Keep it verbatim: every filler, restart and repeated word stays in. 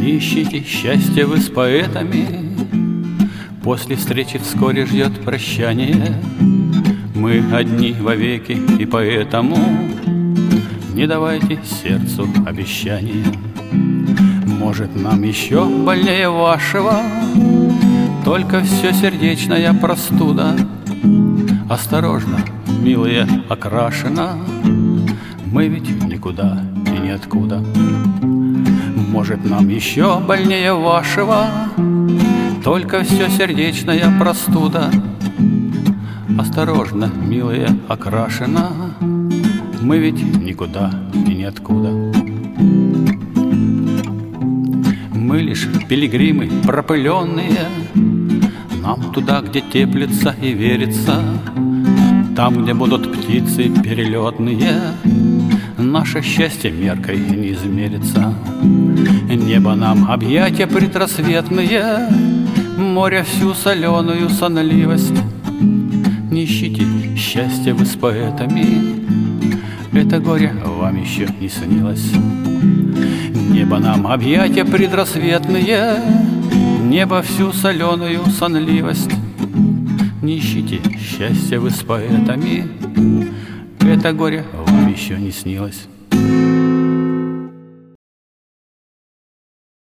Не ищите счастья вы с поэтами, после встречи вскоре ждет прощание. Мы одни вовеки, и поэтому не давайте сердцу обещания. Может, нам еще больнее вашего, только все сердечная простуда. Осторожно, милая, окрашена, мы ведь никуда и ниоткуда. Может, нам еще больнее вашего, только все сердечная простуда. Осторожно, милая, окрашена, мы ведь никуда и ниоткуда. Мы лишь пилигримы пропыленные, нам туда, где теплится и верится, там, где будут птицы перелетные, наше счастье меркой не измерится. Небо нам объятия предрассветные, море всю соленую сонливость. Не ищите счастья вы с поэтами, это горе вам еще не снилось. Небо нам объятия предрассветные, небо всю соленую сонливость. Не ищите счастья вы с поэтами, это горе вам еще не снилось.